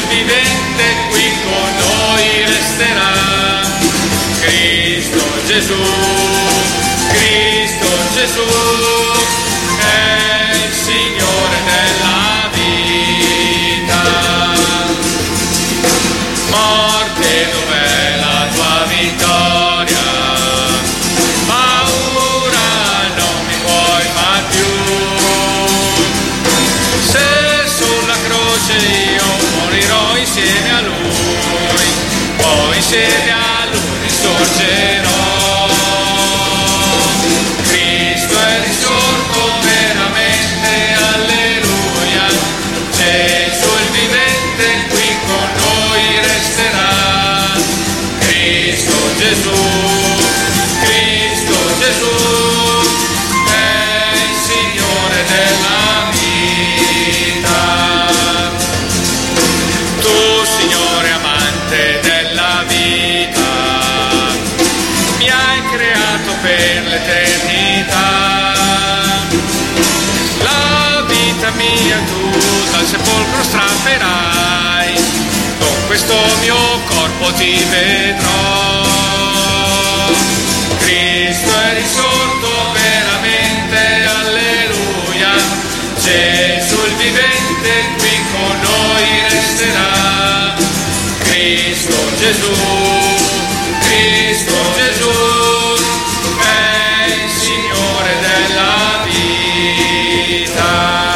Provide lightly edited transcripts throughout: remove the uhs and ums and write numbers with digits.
vivente qui con noi resterà. Cristo Gesù è il Signore della vita. Morte, dov'è la tua vittoria? Paura, non mi puoi mai più. Se sulla croce io morirò insieme a Lui, poi insieme a Lui risorgerò. Cristo è risorto veramente, alleluia. Gesù il vivente qui con noi resterà. Cristo Gesù è il Signore della vita. Tu, Signore amante della vita, mi hai creato per l'eternità. La vita mia tu dal sepolcro strapperai, con questo mio corpo ti vedrò. Cristo è risorto veramente, alleluia. Gesù il vivente qui con noi resterà. Cristo Gesù è il Signore della vita.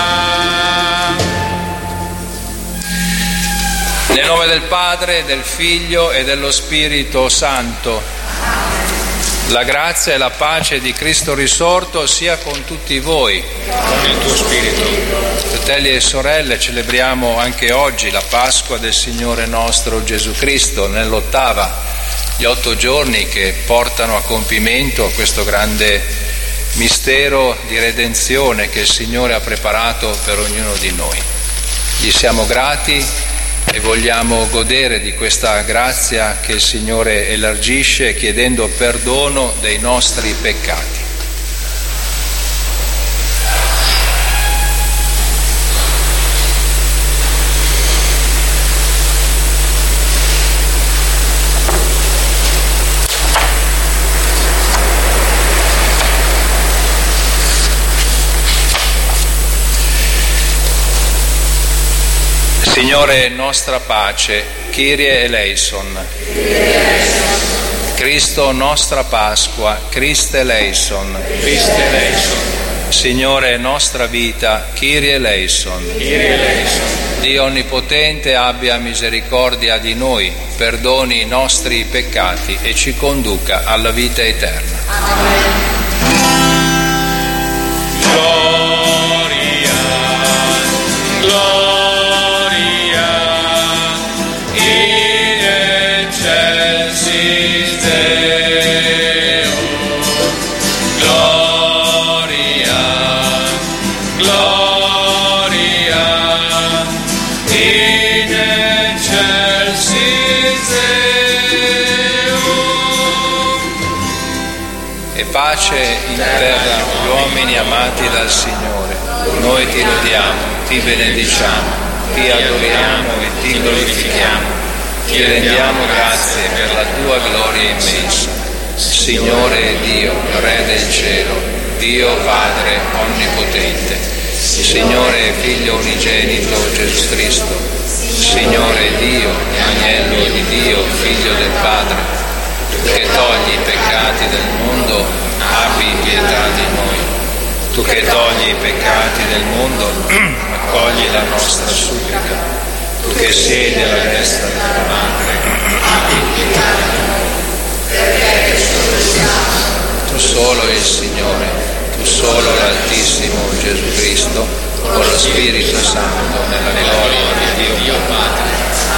Nel nome del Padre, del Figlio e dello Spirito Santo. La grazia e la pace di Cristo risorto sia con tutti voi. Con il tuo spirito. Fratelli e sorelle, celebriamo anche oggi la Pasqua del Signore nostro Gesù Cristo, nell'ottava, gli 8 giorni che portano a compimento questo grande mistero di redenzione che il Signore ha preparato per ognuno di noi. Gli siamo grati e vogliamo godere di questa grazia che il Signore elargisce chiedendo perdono dei nostri peccati. Signore nostra pace, Kyrie eleison. Cristo nostra Pasqua, Christe eleison. Signore nostra vita, Kyrie eleison. Dio Onnipotente abbia misericordia di noi, perdoni i nostri peccati e ci conduca alla vita eterna. Amen. Pace in terra agli uomini amati dal Signore. Noi ti lodiamo, ti benediciamo, ti adoriamo e ti glorifichiamo. Ti rendiamo grazie per la tua gloria immensa. Signore Dio, Re del cielo, Dio Padre onnipotente, Signore Figlio unigenito Gesù Cristo, Signore Dio, Agnello di Dio, Figlio del Padre, tu che togli i peccati del mondo, abbi pietà di noi. Tu che togli i peccati del mondo, accogli la nostra supplica. Tu che siedi alla destra del tuo Padre, abbi pietà di noi. Tu solo il Signore, tu solo l'Altissimo Gesù Cristo, con lo Spirito Santo, nella gloria di Dio Padre.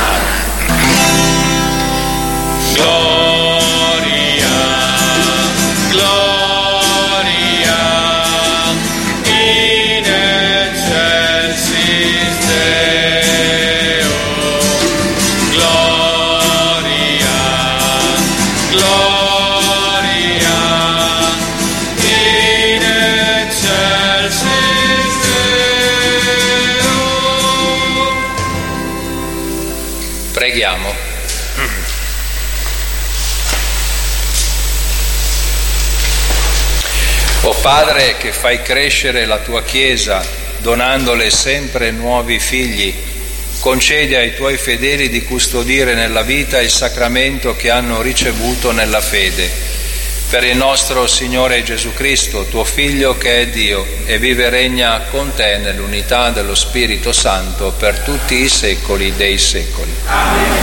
Amen. Preghiamo. O Padre che fai crescere la tua Chiesa donandole sempre nuovi figli, concedi ai tuoi fedeli di custodire nella vita il sacramento che hanno ricevuto nella fede. Per il nostro Signore Gesù Cristo, tuo Figlio che è Dio e vive e regna con te nell'unità dello Spirito Santo per tutti i secoli dei secoli. Amen.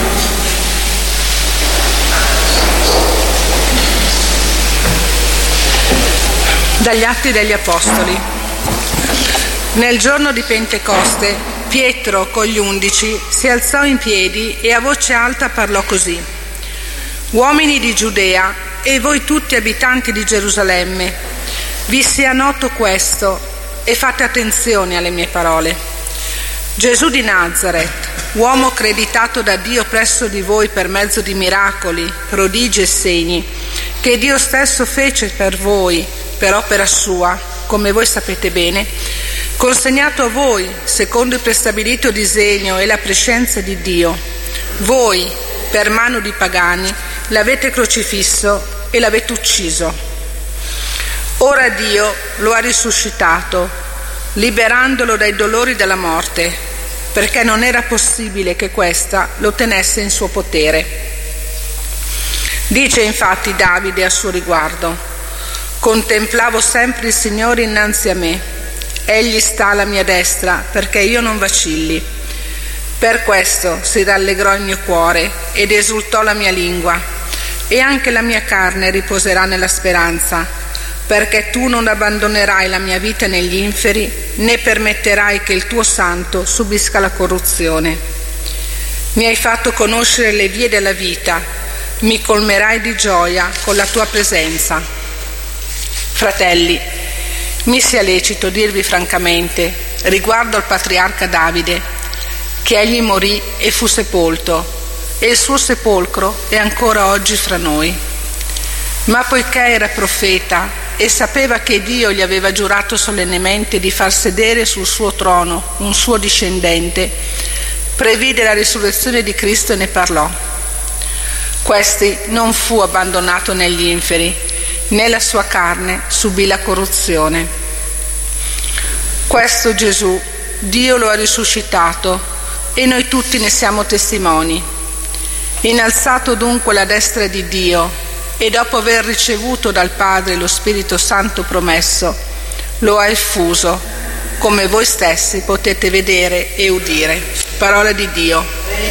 Dagli Atti degli Apostoli. Nel giorno di Pentecoste, Pietro con gli 11 si alzò in piedi e a voce alta parlò così: «Uomini di Giudea e voi tutti abitanti di Gerusalemme, vi sia noto questo e fate attenzione alle mie parole. Gesù di Nazaret, uomo accreditato da Dio presso di voi per mezzo di miracoli, prodigi e segni, che Dio stesso fece per voi per opera sua, come voi sapete bene, consegnato a voi secondo il prestabilito disegno e la prescienza di Dio. Voi, per mano di pagani, l'avete crocifisso e l'avete ucciso. Ora Dio lo ha risuscitato, liberandolo dai dolori della morte, perché non era possibile che questa lo tenesse in suo potere. Dice infatti Davide a suo riguardo: «Contemplavo sempre il Signore innanzi a me, egli sta alla mia destra perché io non vacilli. Per questo si rallegrò il mio cuore ed esultò la mia lingua, e anche la mia carne riposerà nella speranza, perché tu non abbandonerai la mia vita negli inferi, né permetterai che il tuo santo subisca la corruzione. Mi hai fatto conoscere le vie della vita, mi colmerai di gioia con la tua presenza. Fratelli, mi sia lecito dirvi francamente, riguardo al patriarca Davide, che egli morì e fu sepolto, e il suo sepolcro è ancora oggi fra noi. Ma poiché era profeta e sapeva che Dio gli aveva giurato solennemente di far sedere sul suo trono un suo discendente, previde la risurrezione di Cristo e ne parlò. Questi non fu abbandonato negli inferi, né la sua carne subì la corruzione. Questo Gesù Dio lo ha risuscitato e noi tutti ne siamo testimoni. Innalzato dunque alla destra di Dio e dopo aver ricevuto dal Padre lo Spirito Santo promesso, lo ha effuso, come voi stessi potete vedere e udire. Parola di Dio.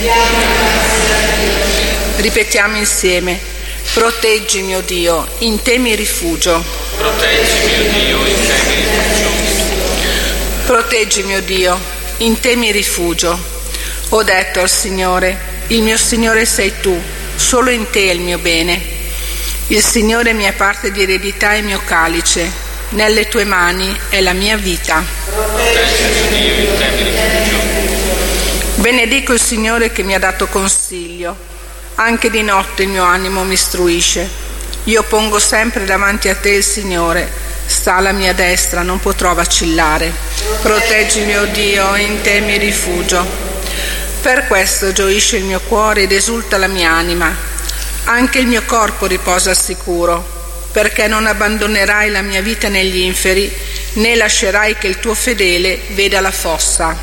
Ripetiamo insieme: proteggi mio Dio, in te mi rifugio. Proteggi mio Dio, in te mi rifugio. Proteggi mio Dio, in te mi rifugio. Ho detto al Signore: il mio Signore sei tu, solo in te è il mio bene. Il Signore è mia parte di eredità e mio calice, nelle tue mani è la mia vita. Proteggi mio Dio, in te mi rifugio. Benedico il Signore che mi ha dato consiglio, anche di notte il mio animo mi istruisce. Io pongo sempre davanti a te il Signore, sta alla mia destra, non potrò vacillare. Proteggi mio Dio, in te mi rifugio. Per questo gioisce il mio cuore ed esulta la mia anima. Anche il mio corpo riposa al sicuro, perché non abbandonerai la mia vita negli inferi, né lascerai che il tuo fedele veda la fossa.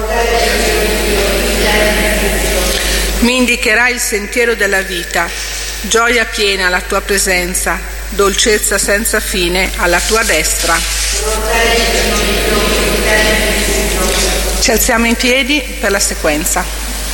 Mi indicherai il sentiero della vita, gioia piena alla tua presenza, dolcezza senza fine alla tua destra. Ci alziamo in piedi per la sequenza.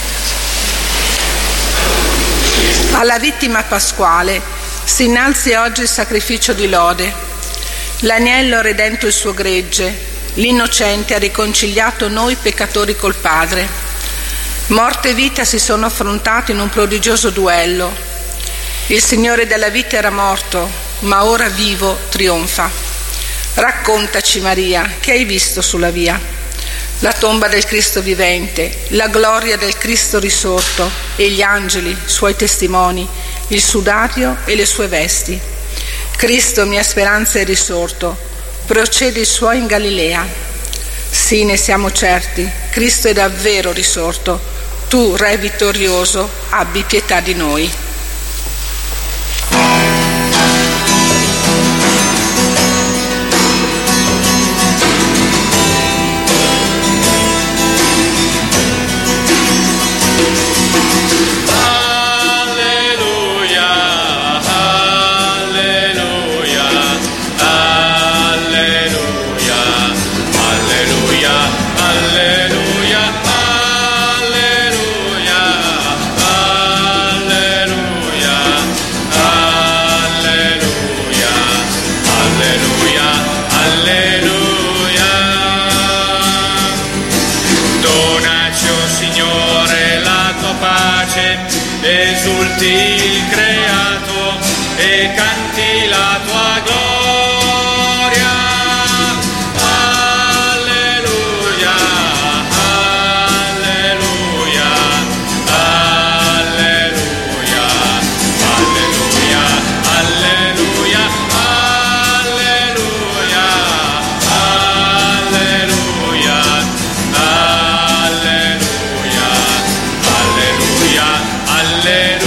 Alla vittima pasquale si innalzi oggi il sacrificio di lode. L'agnello ha redento il suo gregge, l'innocente ha riconciliato noi peccatori col Padre. Morte e vita si sono affrontati in un prodigioso duello. Il Signore della vita era morto, ma ora vivo trionfa. Raccontaci, Maria, che hai visto sulla via? La tomba del Cristo vivente, la gloria del Cristo risorto e gli angeli, suoi testimoni, il sudario e le sue vesti. Cristo, mia speranza, è risorto, procede i suoi in Galilea. Sì, ne siamo certi, Cristo è davvero risorto, Tu, Re vittorioso, abbi pietà di noi. Esulti il creato e canti la tua gloria. Alleluia, alleluia, alleluia, alleluia, alleluia, alleluia, alleluia, alleluia, alleluia.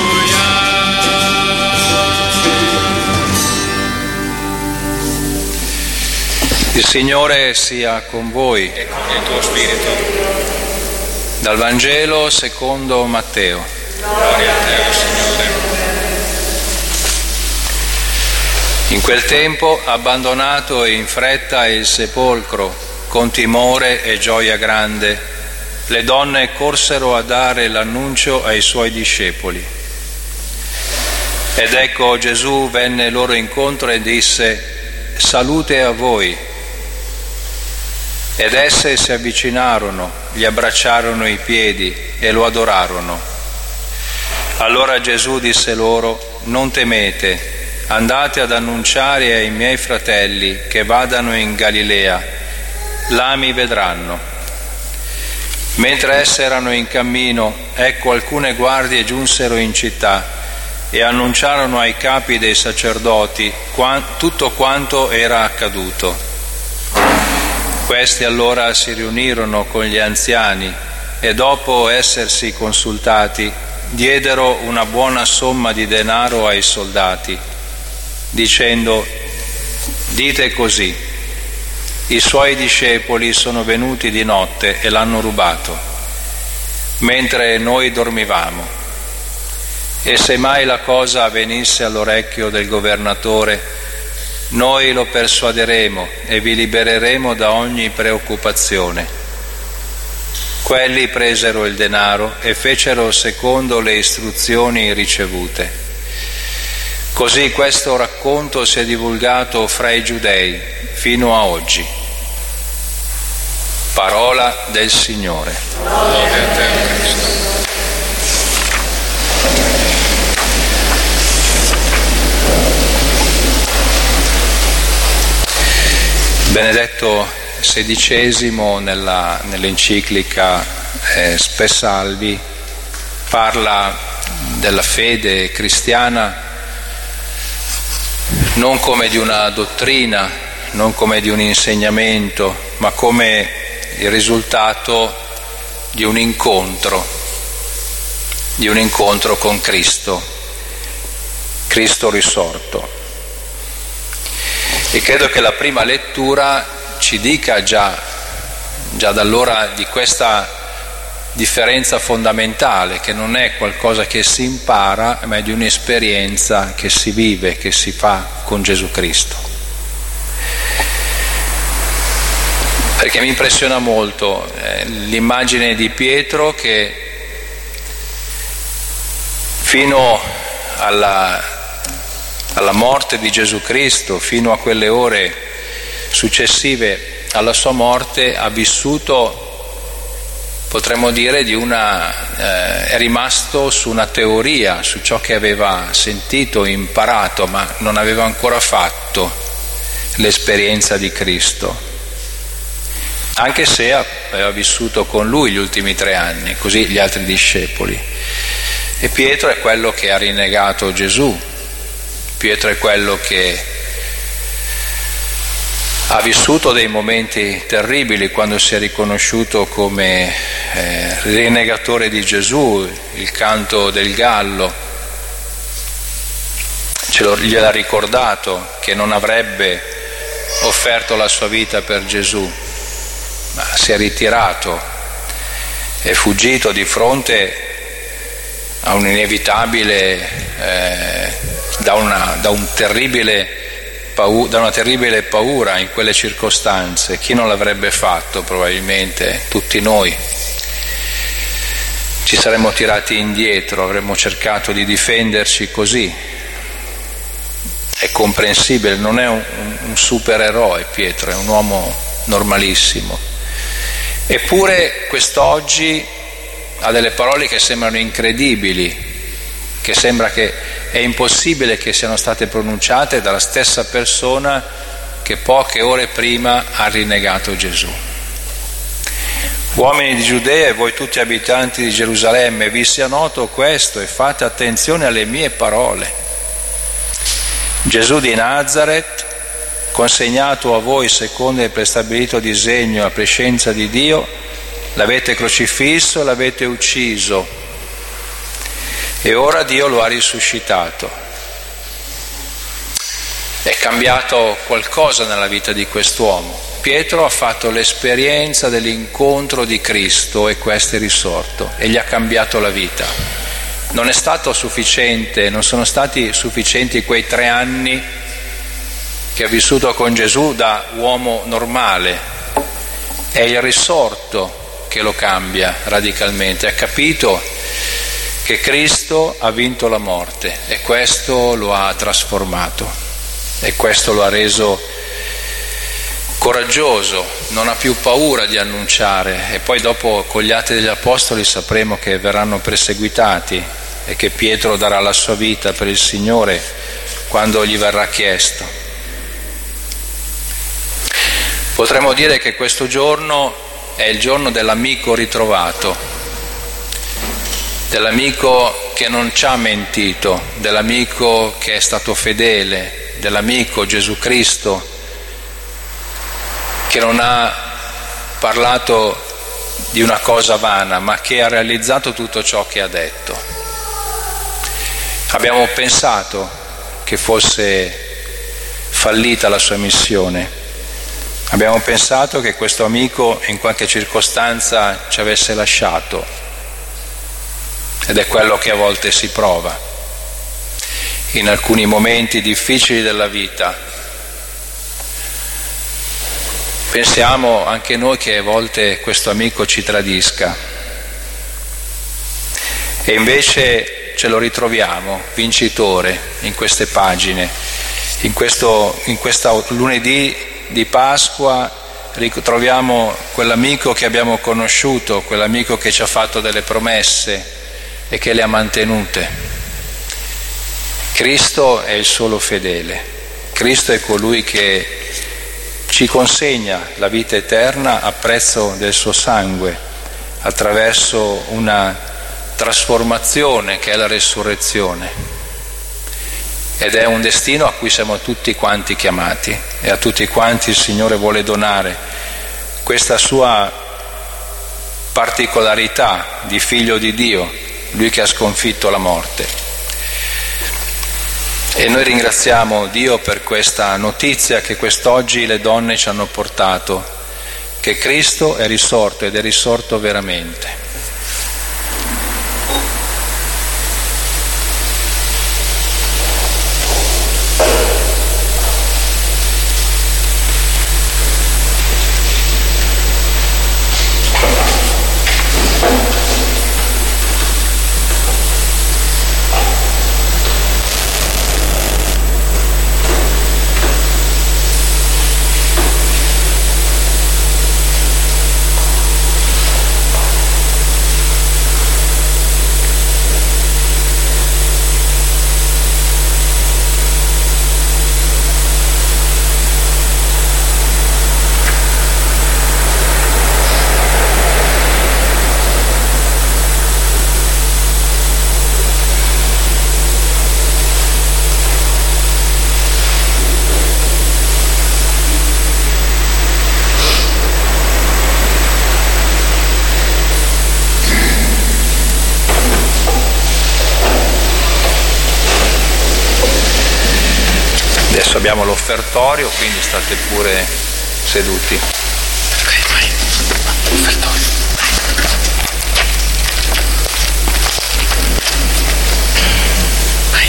Il Signore sia con voi. E con il tuo spirito. Dal Vangelo secondo Matteo. Gloria a te, Signore. In quel tempo, abbandonato in fretta il sepolcro, con timore e gioia grande, le donne corsero a dare l'annuncio ai suoi discepoli. Ed ecco Gesù venne loro incontro e disse: salute a voi. Ed esse si avvicinarono, gli abbracciarono i piedi e lo adorarono. Allora Gesù disse loro: non temete, andate ad annunciare ai miei fratelli che vadano in Galilea, là mi vedranno. Mentre esse erano in cammino, ecco alcune guardie giunsero in città e annunciarono ai capi dei sacerdoti tutto quanto era accaduto. Questi allora si riunirono con gli anziani e dopo essersi consultati diedero una buona somma di denaro ai soldati, dicendo: dite così, i suoi discepoli sono venuti di notte e l'hanno rubato, mentre noi dormivamo. E se mai la cosa venisse all'orecchio del governatore, noi lo persuaderemo e vi libereremo da ogni preoccupazione. Quelli presero il denaro e fecero secondo le istruzioni ricevute. Così questo racconto si è divulgato fra i giudei fino a oggi. Parola del Signore. Gloria a te, Cristo. Benedetto XVI nell'enciclica Spe Salvi parla della fede cristiana non come di una dottrina, non come di un insegnamento, ma come il risultato di un incontro con Cristo risorto. E credo che la prima lettura ci dica già da allora di questa differenza fondamentale, che non è qualcosa che si impara, ma è di un'esperienza che si vive, che si fa con Gesù Cristo. Perché mi impressiona molto l'immagine di Pietro che fino alla morte di Gesù Cristo, fino a quelle ore successive alla sua morte, ha vissuto, potremmo dire, è rimasto su una teoria, su ciò che aveva sentito, imparato, ma non aveva ancora fatto l'esperienza di Cristo, anche se aveva vissuto con lui gli ultimi 3 anni, così gli altri discepoli. E Pietro è quello che ha rinnegato Gesù. Pietro è quello che Ha vissuto dei momenti terribili quando si è riconosciuto come rinnegatore di Gesù, il canto del gallo. Gliel'ha ricordato che non avrebbe offerto la sua vita per Gesù, ma si è ritirato, è fuggito di fronte a un inevitabile, da una terribile paura in quelle circostanze. Chi non l'avrebbe fatto? Probabilmente tutti noi. Ci saremmo tirati indietro, avremmo cercato di difenderci così. È comprensibile, non è un supereroe Pietro, è un uomo normalissimo. Eppure quest'oggi ha delle parole che sembrano incredibili, che sembra che è impossibile che siano state pronunciate dalla stessa persona che poche ore prima ha rinnegato Gesù. Uomini di Giudea e voi tutti abitanti di Gerusalemme, vi sia noto questo e fate attenzione alle mie parole. Gesù di Nazaret, consegnato a voi secondo il prestabilito disegno e la prescienza di Dio, l'avete crocifisso e l'avete ucciso, e ora Dio lo ha risuscitato. È cambiato qualcosa nella vita di quest'uomo. Pietro ha fatto l'esperienza dell'incontro di Cristo e questo è risorto e gli ha cambiato la vita. Non è stato sufficiente, non sono stati sufficienti quei 3 anni che ha vissuto con Gesù da uomo normale, è il risorto che lo cambia radicalmente. Ha capito che Cristo ha vinto la morte e questo lo ha trasformato e questo lo ha reso coraggioso, non ha più paura di annunciare. E poi dopo con gli Atti degli Apostoli sapremo che verranno perseguitati e che Pietro darà la sua vita per il Signore quando gli verrà chiesto. Potremmo dire che questo giorno è il giorno dell'amico ritrovato, dell'amico che non ci ha mentito, dell'amico che è stato fedele, dell'amico Gesù Cristo che non ha parlato di una cosa vana, ma che ha realizzato tutto ciò che ha detto. Abbiamo pensato che fosse fallita la sua missione, abbiamo pensato che questo amico in qualche circostanza ci avesse lasciato, ed è quello che a volte si prova in alcuni momenti difficili della vita. Pensiamo anche noi che a volte questo amico ci tradisca e invece ce lo ritroviamo vincitore in queste pagine, in questa lunedì di Pasqua ritroviamo quell'amico che abbiamo conosciuto, quell'amico che ci ha fatto delle promesse e che le ha mantenute. Cristo è il solo fedele, Cristo è colui che ci consegna la vita eterna a prezzo del suo sangue, attraverso una trasformazione che è la resurrezione, ed è un destino a cui siamo tutti quanti chiamati e a tutti quanti il Signore vuole donare questa sua particolarità di figlio di Dio, lui che ha sconfitto la morte. E noi ringraziamo Dio per questa notizia che quest'oggi le donne ci hanno portato, che Cristo è risorto ed è risorto veramente. Adesso abbiamo l'offertorio, quindi state pure seduti. Ok, vai. Offertorio. Vai.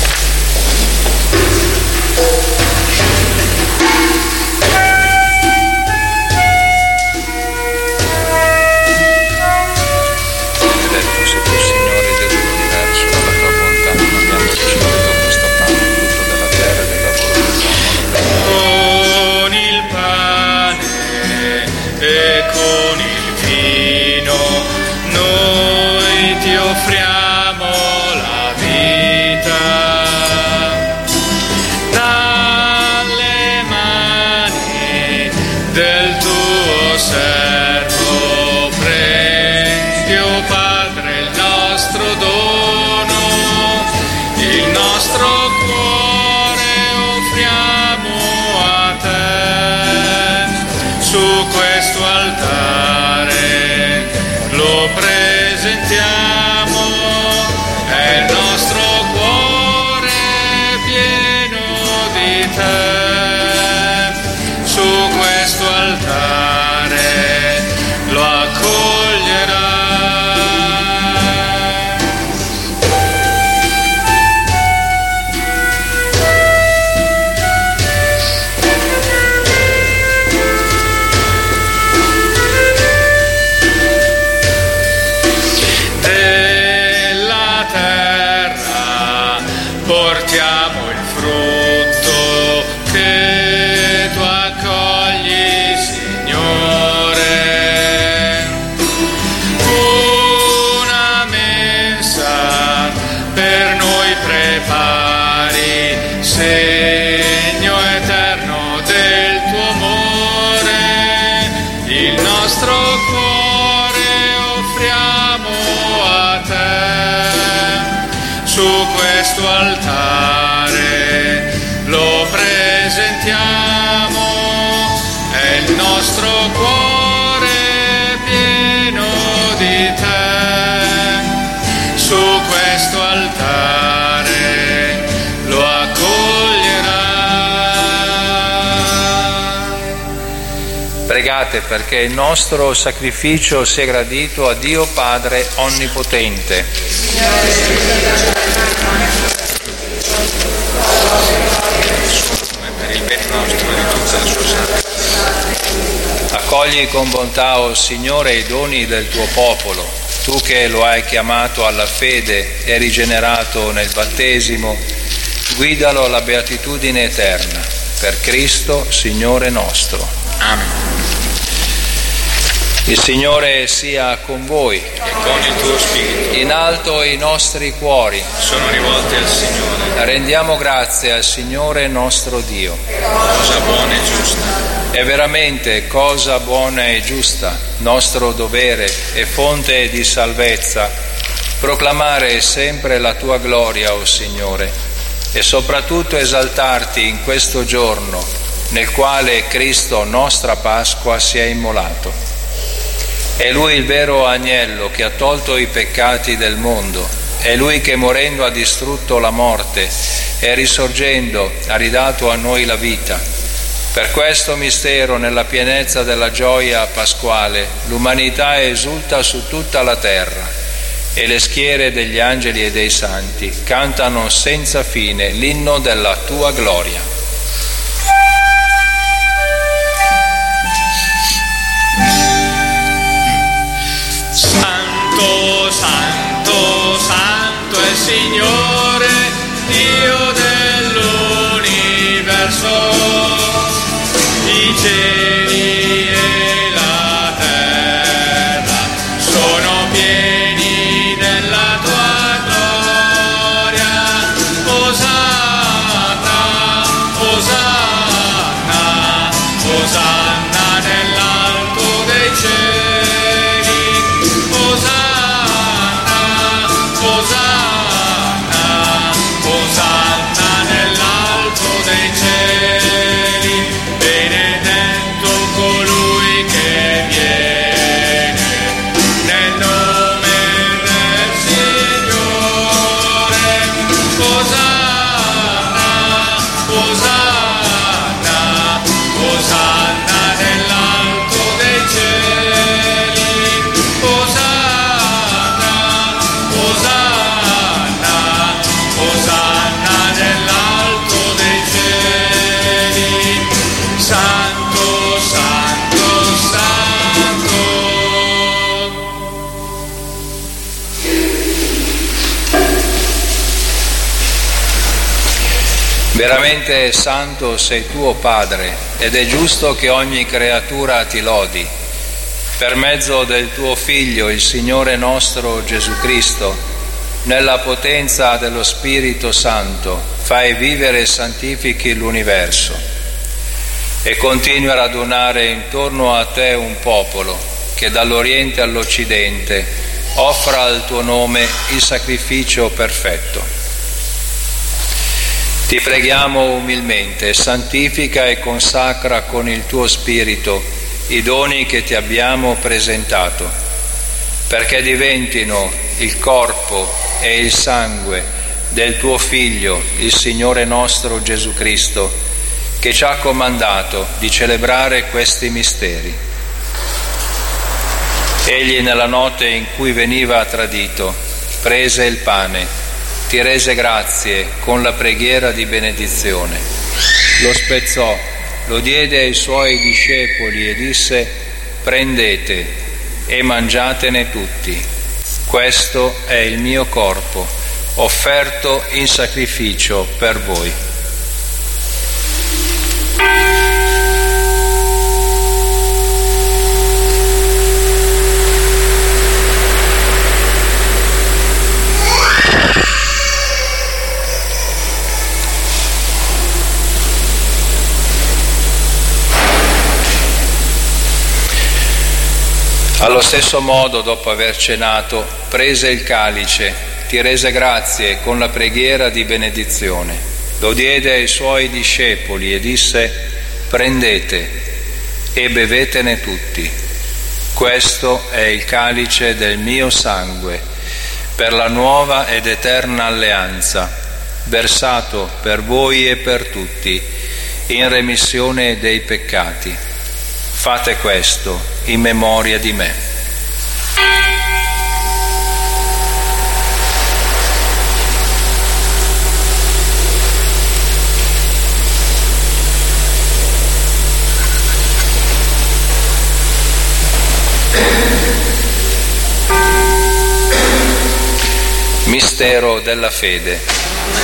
Benedetto sei tu, Signore, Dio dell'universo, dalla tua bontà non abbiamo ricevuto questo pane, frutto della terra e del lavoro dell'uomo. Con il pane e con il vino noi ti offriamo la vita. Dalle mani del tuo servo prendi, o Padre, il nostro dono, il nostro cuore offriamo a te. Su questo altare lo presentiamo, è il nostro cuore pieno di te. Su questo altare lo accoglierai. Della terra portiamo il frutto che tu accogli, Signore. Una mensa per noi prepari, segno eterno del tuo amore. Il nostro cuore offriamo a te. Su questo altare lo presentiamo, è il nostro cuore pieno di te. Su questo altare lo accoglierai. Pregate perché il nostro sacrificio sia gradito a Dio Padre Onnipotente. Per il bene nostro e di tutta la sua santa. Accogli con bontà, o Signore, i doni del tuo popolo. Tu che lo hai chiamato alla fede e rigenerato nel battesimo, guidalo alla beatitudine eterna. Per Cristo, Signore nostro. Amen. Il Signore sia con voi. E con il tuo spirito In alto i nostri cuori. sono rivolti al Signore. Rendiamo grazie al Signore nostro Dio. Cosa buona e giusta. È veramente cosa buona e giusta, nostro dovere e fonte di salvezza, proclamare sempre la tua gloria, o Signore, e soprattutto esaltarti in questo giorno nel quale Cristo, nostra Pasqua, si è immolato. È Lui il vero agnello che ha tolto i peccati del mondo. È Lui che morendo ha distrutto la morte e risorgendo ha ridato a noi la vita. Per questo mistero, nella pienezza della gioia pasquale, l'umanità esulta su tutta la terra e le schiere degli angeli e dei santi cantano senza fine l'inno della tua gloria. Santo, santo, santo è il Signore, Dio dell'universo. I cieli e la terra sono pieni della tua gloria. Osanna, Veramente santo sei tu, o Padre, ed è giusto che ogni creatura ti lodi. Per mezzo del tuo Figlio, il Signore nostro Gesù Cristo, nella potenza dello Spirito Santo, fai vivere e santifichi l'universo e continui a radunare intorno a te un popolo che dall'Oriente all'Occidente offra al tuo nome il sacrificio perfetto. Ti preghiamo umilmente, santifica e consacra con il tuo Spirito i doni che ti abbiamo presentato, perché diventino il corpo e il sangue del tuo Figlio, il Signore nostro Gesù Cristo, che ci ha comandato di celebrare questi misteri. Egli, nella notte in cui veniva tradito, prese il pane, ti rese grazie con la preghiera di benedizione, lo spezzò, lo diede ai suoi discepoli e disse: prendete e mangiatene tutti, questo è il mio corpo, offerto in sacrificio per voi. Allo stesso modo, dopo aver cenato, prese il calice, ti rese grazie con la preghiera di benedizione, lo diede ai suoi discepoli e disse: prendete e bevetene tutti, questo è il calice del mio sangue, per la nuova ed eterna alleanza, versato per voi e per tutti, in remissione dei peccati. Fate questo in memoria di me. Mistero della fede.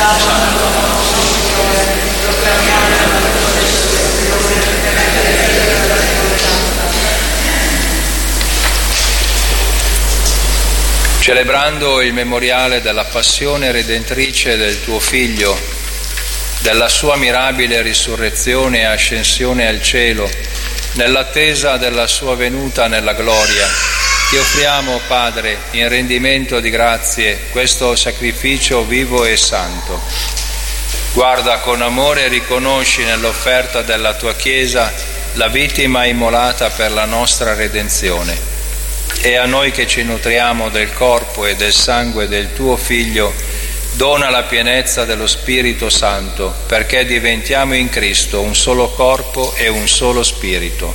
Celebrando il memoriale della passione redentrice del tuo Figlio, della sua mirabile risurrezione e ascensione al cielo, nell'attesa della sua venuta nella gloria, ti offriamo, Padre, in rendimento di grazie, questo sacrificio vivo e santo. Guarda con amore e riconosci nell'offerta della tua Chiesa la vittima immolata per la nostra redenzione. E a noi che ci nutriamo del corpo e del sangue del tuo Figlio, dona la pienezza dello Spirito Santo, perché diventiamo in Cristo un solo corpo e un solo Spirito.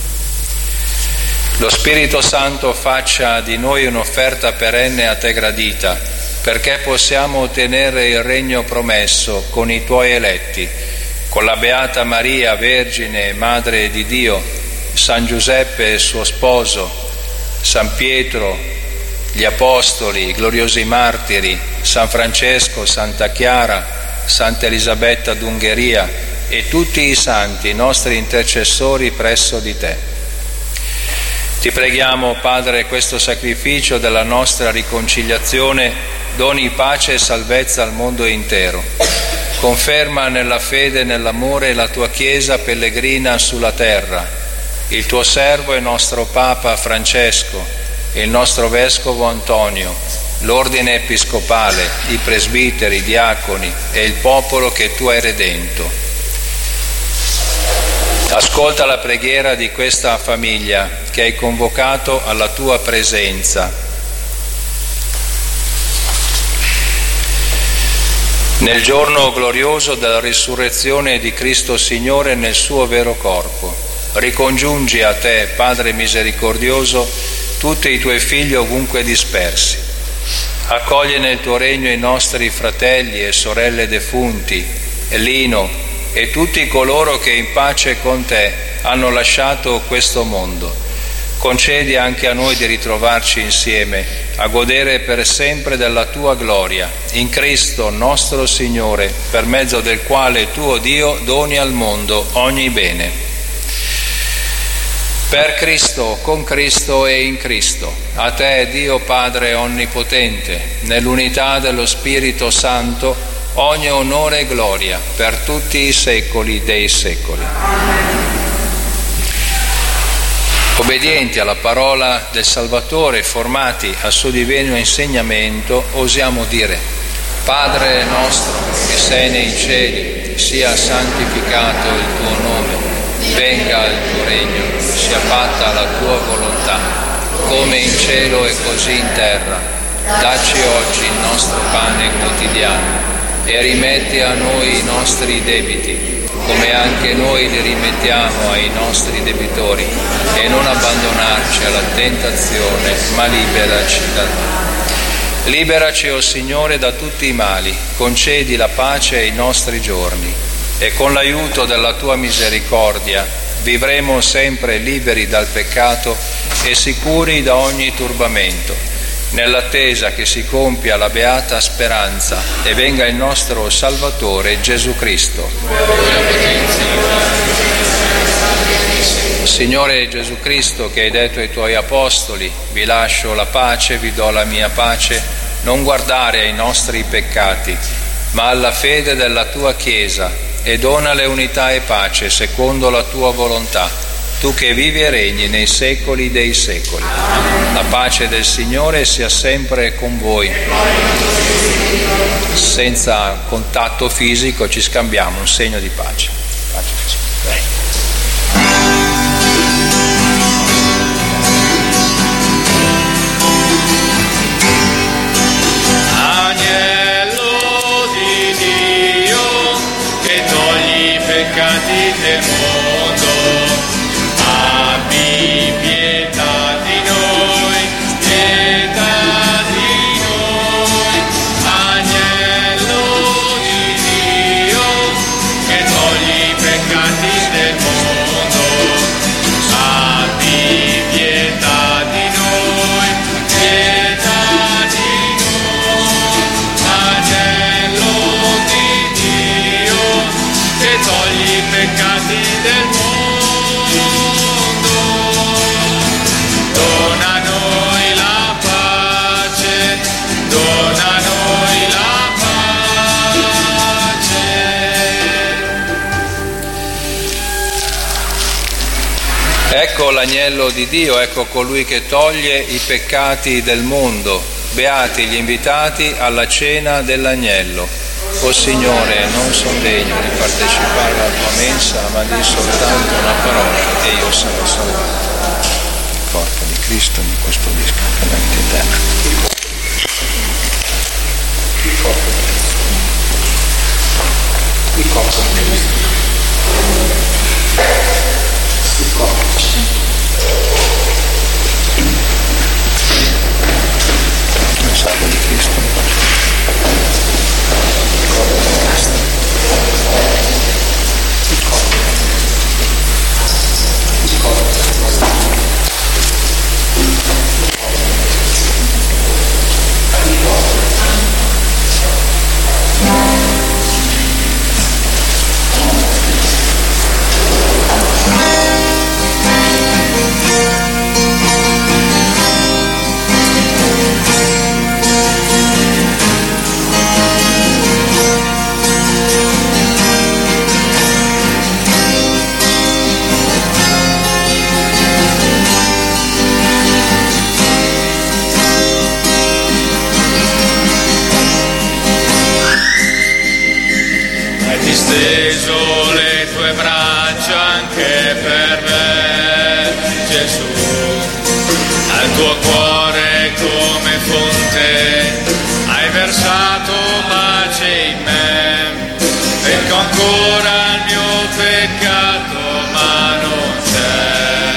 Lo Spirito Santo faccia di noi un'offerta perenne a te gradita, perché possiamo ottenere il regno promesso con i tuoi eletti, con la Beata Maria, Vergine e Madre di Dio, San Giuseppe e suo sposo, San Pietro, gli Apostoli, i gloriosi martiri, San Francesco, Santa Chiara, Santa Elisabetta d'Ungheria e tutti i santi, nostri intercessori presso di te. Ti preghiamo, Padre, questo sacrificio della nostra riconciliazione doni pace e salvezza al mondo intero. Conferma nella fede e nell'amore la tua Chiesa pellegrina sulla terra, il tuo servo e nostro Papa Francesco, il nostro Vescovo Antonio, l'ordine episcopale, i presbiteri, i diaconi e il popolo che tu hai redento. Ascolta la preghiera di questa famiglia che hai convocato alla tua presenza. Nel giorno glorioso della risurrezione di Cristo Signore nel suo vero corpo, ricongiungi a te, Padre misericordioso, tutti i tuoi figli ovunque dispersi. Accoglie nel tuo regno i nostri fratelli e sorelle defunti, Lino e tutti coloro che in pace con te hanno lasciato questo mondo. Concedi anche a noi di ritrovarci insieme, a godere per sempre della tua gloria, in Cristo nostro Signore, per mezzo del quale tu, Dio, doni al mondo ogni bene. Per Cristo, con Cristo e in Cristo, a te, Dio Padre Onnipotente, nell'unità dello Spirito Santo, ogni onore e gloria per tutti i secoli dei secoli. Obbedienti alla parola del Salvatore, formati al suo divino insegnamento, osiamo dire: Padre nostro che sei nei cieli, sia santificato il tuo nome, venga il tuo regno, sia fatta la tua volontà, come in cielo e così in terra. Dacci oggi il nostro pane quotidiano e rimetti a noi i nostri debiti, come anche noi li rimettiamo ai nostri debitori, e non abbandonarci alla tentazione, ma liberaci dal male. Liberaci, o Signore, da tutti i mali, concedi la pace ai nostri giorni, e con l'aiuto della tua misericordia vivremo sempre liberi dal peccato e sicuri da ogni turbamento, nell'attesa che si compia la beata speranza e venga il nostro Salvatore Gesù Cristo. Signore Gesù Cristo, che hai detto ai tuoi apostoli: vi lascio la pace, vi do la mia pace, non guardare ai nostri peccati, ma alla fede della tua Chiesa, e donale unità e pace secondo la tua volontà, tu che vivi e regni nei secoli dei secoli. La pace del Signore sia sempre con voi. Senza contatto fisico ci scambiamo un segno di pace. Agnello di Dio che togli i peccati del mondo, abbi pietà di noi, pietà di noi. Agnello di Dio che togli i peccati del mondo, abbi pietà di noi, pietà di noi. Agnello di Dio che togli i peccati del mondo, dona a noi la pace, dona a noi la pace. Ecco l'agnello di Dio, ecco colui che toglie i peccati del mondo. Beati gli invitati alla cena dell'agnello. O Signore, non sono degno di partecipare alla tua mensa, ma di soltanto una parola e io sarò salvato. Il corpo di Cristo mi custodisca per la vita eterna. Il corpo di Cristo. Il corpo di Cristo. Il corpo di Cristo. Il sangue di Cristo. Steso le tue braccia anche per me, Gesù, al tuo cuore come fonte hai versato pace in me, ecco ancora il mio peccato ma non c'è,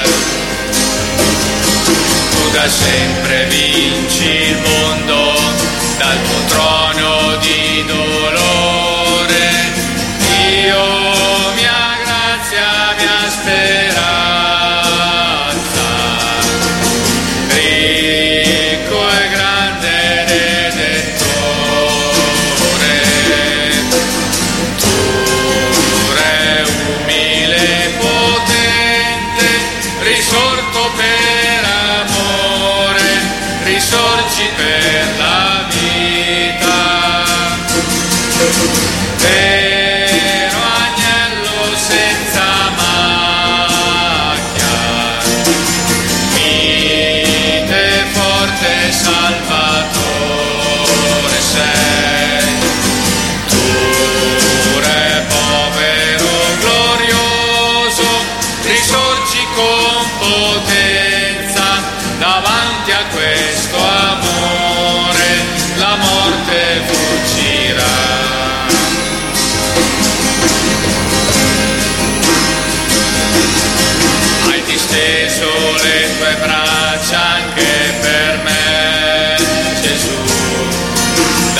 tu da sempre vinci il mondo dal tuo trono di dolore. Dio, mia grazia, mia speranza,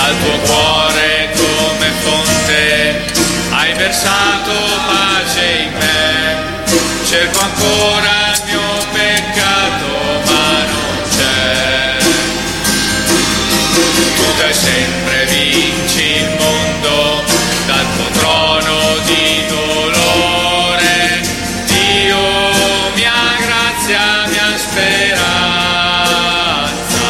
dal tuo cuore come fonte hai versato pace in me. Cerco ancora il mio peccato ma non c'è. Tu dai sempre, vinci il mondo dal tuo trono di dolore. Dio, mia grazia, mia speranza,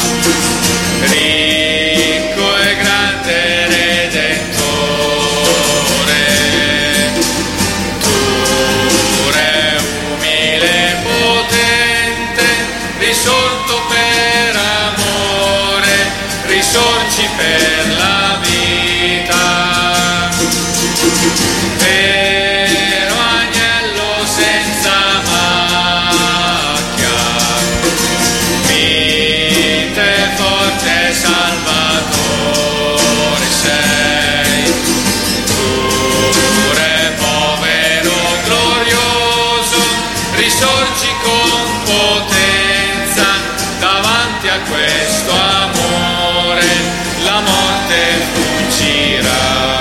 ricco e grande Redentore. Tu re umile e potente, risorto per amore, risorgi per la vita. Vero agnello senza macchia, mite, forte, salvatore sei. Tu re povero, glorioso, risorgi con potenza davanti a questo amore, la morte fuggirà.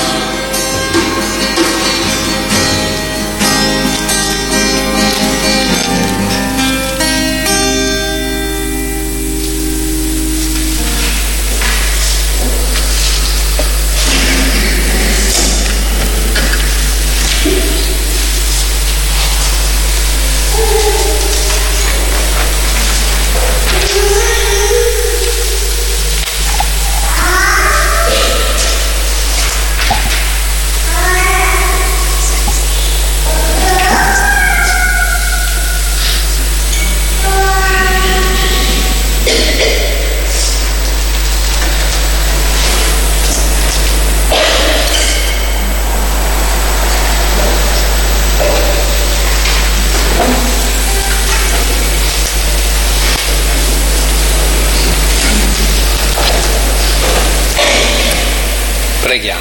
Preghiamo.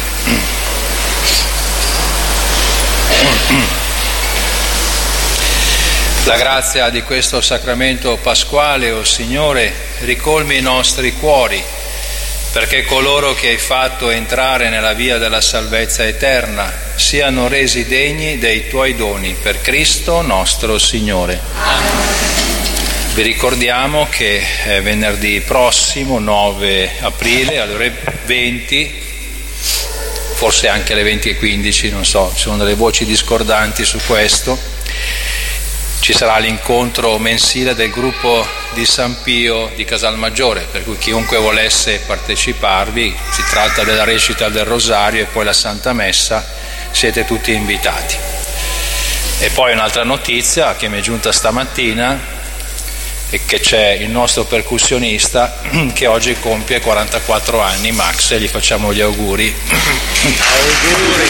La grazia di questo sacramento pasquale, o Signore, ricolmi i nostri cuori, perché coloro che hai fatto entrare nella via della salvezza eterna siano resi degni dei tuoi doni, per Cristo nostro Signore. Vi ricordiamo che venerdì prossimo, 9 aprile, alle ore 20, forse anche alle 20:15, non so, ci sono delle voci discordanti su questo, ci sarà l'incontro mensile del gruppo di San Pio di Casalmaggiore, per cui chiunque volesse parteciparvi, si tratta della recita del Rosario e poi la Santa Messa, siete tutti invitati. E poi un'altra notizia che mi è giunta stamattina è che c'è il nostro percussionista che oggi compie 44 anni, Max, e gli facciamo gli auguri. Auguri!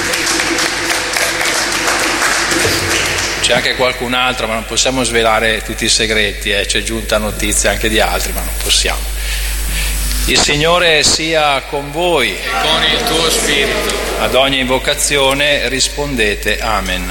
C'è anche qualcun altro, ma non possiamo svelare tutti i segreti, c'è giunta notizia anche di altri, ma non possiamo. Il Signore sia con voi E con il tuo spirito. Ad ogni invocazione rispondete Amen.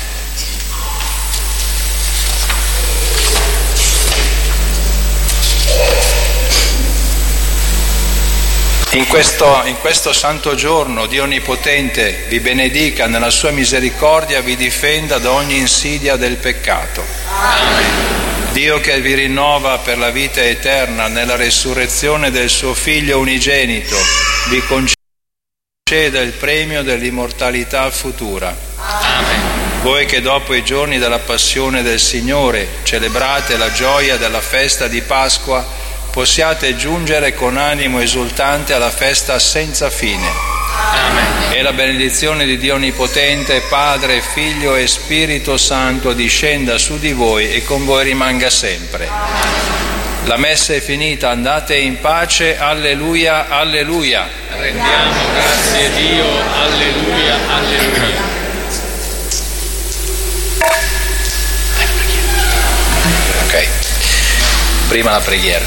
In questo santo giorno Dio Onnipotente vi benedica, nella sua misericordia vi difenda da ogni insidia del peccato. Amen. Dio che vi rinnova per la vita eterna nella resurrezione del suo Figlio unigenito, vi conceda il premio dell'immortalità futura. Amen. Voi che dopo i giorni della passione del Signore celebrate la gioia della festa di Pasqua, possiate giungere con animo esultante alla festa senza fine. Amen. E la benedizione di Dio Onnipotente, Padre, Figlio e Spirito Santo discenda su di voi e con voi rimanga sempre. La messa è finita, andate in pace, alleluia, alleluia. Rendiamo grazie a Dio, alleluia, alleluia. Ok, prima la preghiera.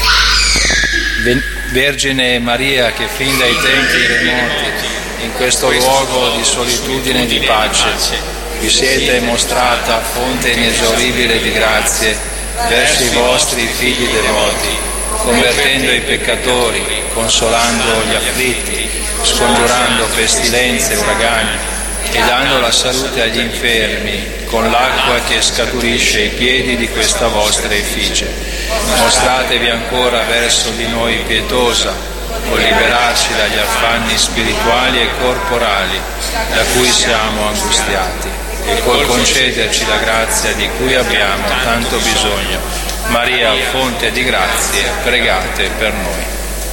Vergine Maria, che fin dai tempi remoti in questo luogo di solitudine e di pace vi siete mostrata fonte inesauribile di grazie verso i vostri figli devoti, convertendo i peccatori, consolando gli afflitti, scongiurando pestilenze e uragani e dando la salute agli infermi con l'acqua che scaturisce ai piedi di questa vostra effigie. Mostratevi ancora verso di noi pietosa, con liberarci dagli affanni spirituali e corporali da cui siamo angustiati e col concederci la grazia di cui abbiamo tanto bisogno. Maria, fonte di grazie, pregate per noi.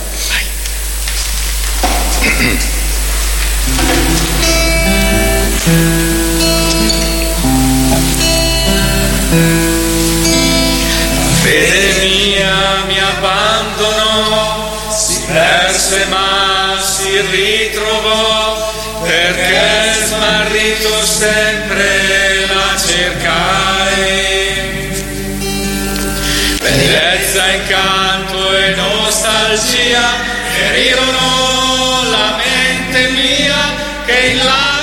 Fede mia mi abbandonò, si perse ma si ritrovò, perché smarrito sempre la cercai. Bellezza, incanto e nostalgia ferirono la mente mia, che in là